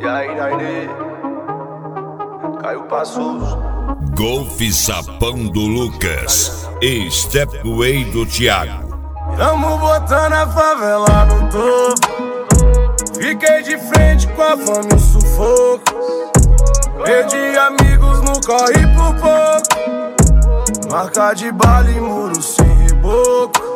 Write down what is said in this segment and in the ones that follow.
Caio Passos, Golf Sapão do Lucas e Stepway do Thiago. tamo botando a favela no topo. Fiquei de frente com a fome e o sufoco. Perdi amigos no corre por pouco. Marca de bala e muro sem reboco.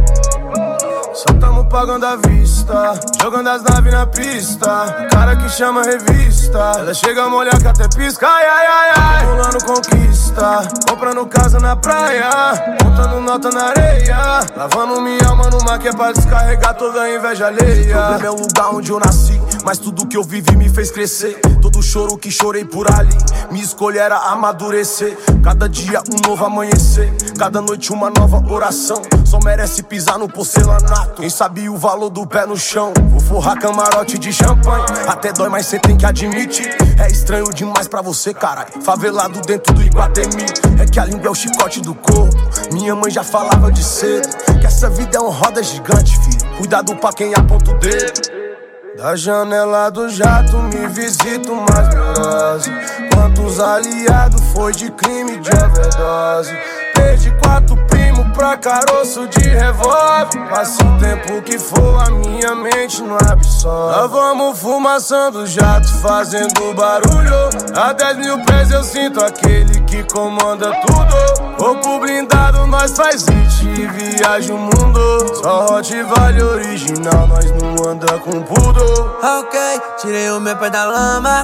Só tamo pagando à vista, jogando as naves na pista. Cara que chama revista, ela chega a molhar que até pisca. Ai, ai, ai, ai, rolando conquista, comprando casa na praia, contando nota na areia, lavando minha alma numa que é pra descarregar toda a inveja alheia. O problema é o lugar onde eu nasci, mas tudo que eu vivi me fez crescer. Todo choro que chorei por ali, minha escolha era amadurecer. Cada dia um novo amanhecer, cada noite uma nova oração. Só merece pisar no porcelanato quem sabia o valor do pé no chão. Vou forrar camarote de champanhe, até dói, mas cê tem que admitir. É estranho demais pra você, caralho, favelado dentro do Iguatemi. É que a língua é o chicote do corpo. Minha mãe já falava de cedo que essa vida é uma roda gigante, filho. Cuidado pra quem aponta o dedo. Da janela do jato me visito mais neurose. Quantos aliados foi de crime de overdose. Perdi 4 primos pra caroço de revólver. Passa o tempo que for, a minha mente não absorve. Nós vamos fumaçando jato, fazendo barulho. A 10 mil pés eu sinto aquele que comanda tudo. Corpo blindado, nós faz hit e viaja o mundo. Só Hot Vale original, nós não anda com pudor. Ok, tirei o meu pé da lama.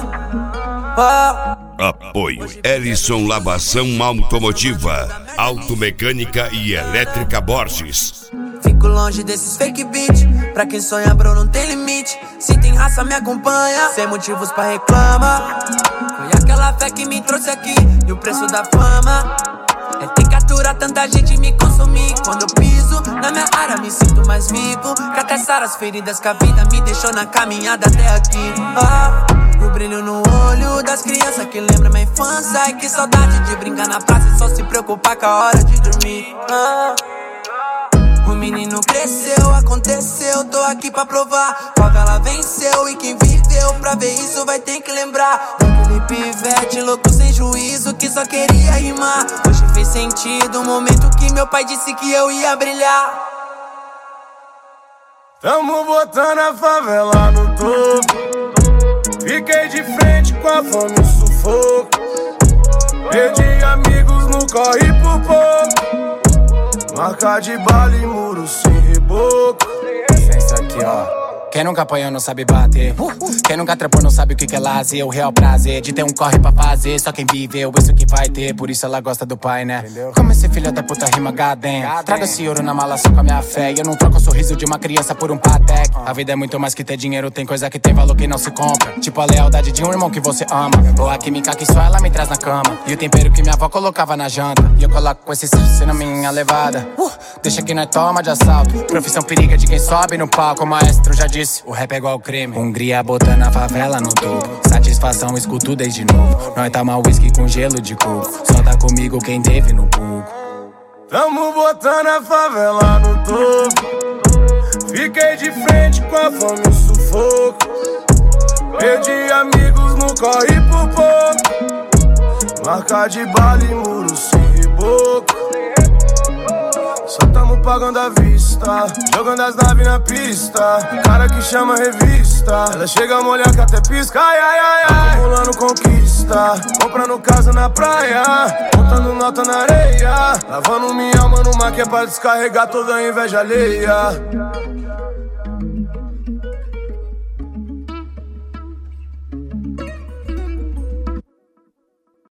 Oh. Apoio Ellison Lavação Automotiva, Automecânica e Elétrica Borges. Fico longe desses fake beat. Pra quem sonha, bro, não tem limite. Se tem raça, me acompanha, sem motivos pra reclamar. Foi aquela fé que me trouxe aqui e o preço da fama é ter que aturar tanta gente me consumir. Quando eu piso na minha área, me sinto mais vivo. Que até sarar as feridas que a vida me deixou na caminhada até aqui. O brilho no olho das crianças que lembra minha infância. Ai, que saudade de brincar na praça e só se preocupar com a hora de dormir. O menino cresceu, aconteceu, tô aqui pra provar. Favela venceu e quem viveu pra ver isso vai ter que lembrar daquele pivete louco sem juízo que só queria rimar. Hoje fez sentido o momento que meu pai disse que eu ia brilhar. Tamo botando a favela no topo. Fiquei de frente com a fome e o sufoco. Perdi amigos no corre por pouco. Marca de bala e muro sem reboco. Licença aqui, ó. Quem nunca apanhou não sabe bater. Quem nunca trepou não sabe o que é lazer. O real prazer de ter um corre pra fazer. Só quem viveu, isso que vai ter. Por isso ela gosta do pai, né? Entendeu? Como esse filho da puta rima gadem. Traga esse ouro na mala só com a minha fé. E eu não troco o sorriso de uma criança por um Patek. A vida é muito mais que ter dinheiro. Tem coisa que tem valor que não se compra. Tipo a lealdade de um irmão que você ama. Ou a química que só ela me traz na cama. E o tempero que minha avó colocava na janta. E eu coloco com esse salsa na minha levada. Deixa que nós toma de assalto. Profissão periga de quem sobe no palco. O maestro já disse, o rap é igual crime. Hungria botando a favela no topo. Satisfação, escuto desde novo. Nós toma whisky com gelo de coco. Só tá comigo quem teve no pouco. Tamo botando a favela no topo. Fiquei de frente com a fome e o sufoco. Perdi amigos no corre por pouco. Marca de bala e muro sem reboco. Só tamo pagando à vista, jogando as naves na pista. Cara que chama revista, ela chega a molhar que até pisca. Ai, ai, ai, ai, acumulando conquista, comprando casa na praia, contando nota na areia, lavando minha alma numa que é pra descarregar toda a inveja alheia.